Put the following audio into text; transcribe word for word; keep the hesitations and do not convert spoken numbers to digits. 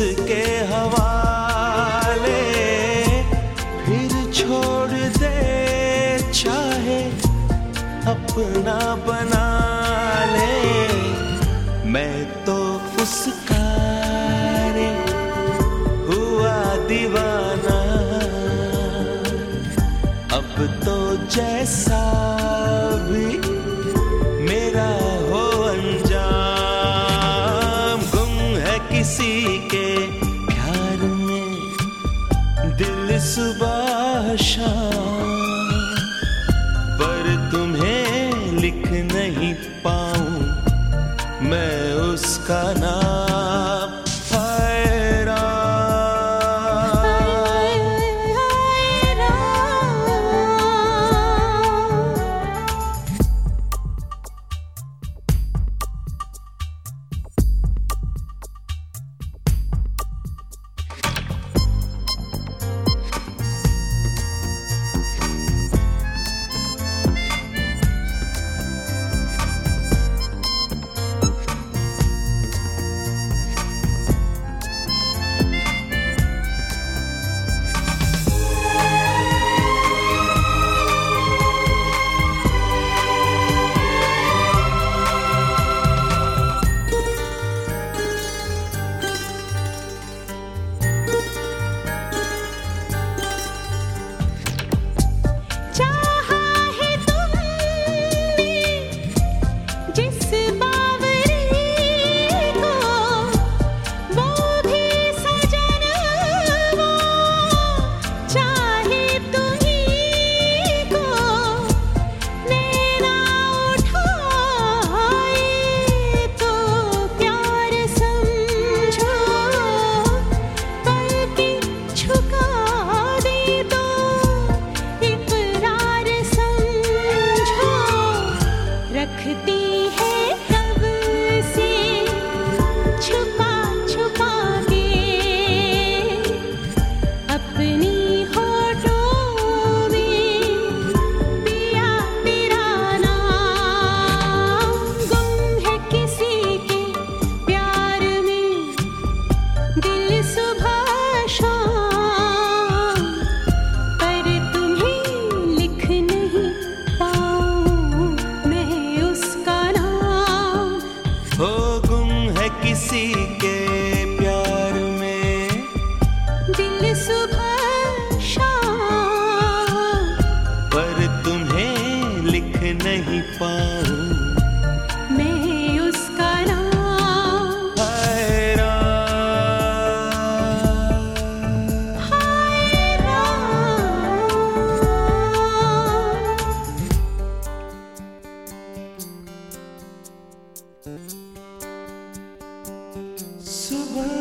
उसके हवाले, फिर छोड़ दे चाहे अपना बना ले। मैं तो उसका रे हुआ दीवाना, अब तो जैसा भी मेरा हो अंजाम। गुम है किसी के प्यार में दिल सुबह शाम, पर तुम्हें लिख नहीं पाऊं मैं उसका नाम। हाय राम, हाय राम। किसी के प्यार में दिल सुबह शाम, पर तुम्हें लिख नहीं पाऊं मैं उसका नाम। हाय राम, हाय राम। सुबह